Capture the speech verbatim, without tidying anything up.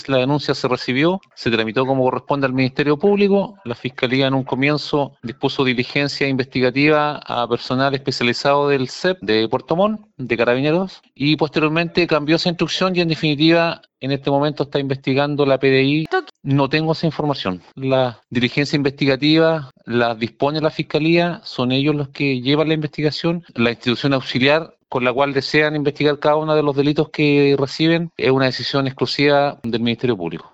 La denuncia se recibió, se tramitó como corresponde al Ministerio Público. La Fiscalía en un comienzo dispuso diligencia investigativa a personal especializado del C E P de Puerto Montt, de Carabineros, y posteriormente cambió esa instrucción y en definitiva en este momento está investigando la P D I. No tengo esa información. La diligencia investigativa la dispone la Fiscalía, son ellos los que llevan la investigación. La institución auxiliar con la cual desean investigar cada uno de los delitos que reciben es una decisión exclusiva del Ministerio Público.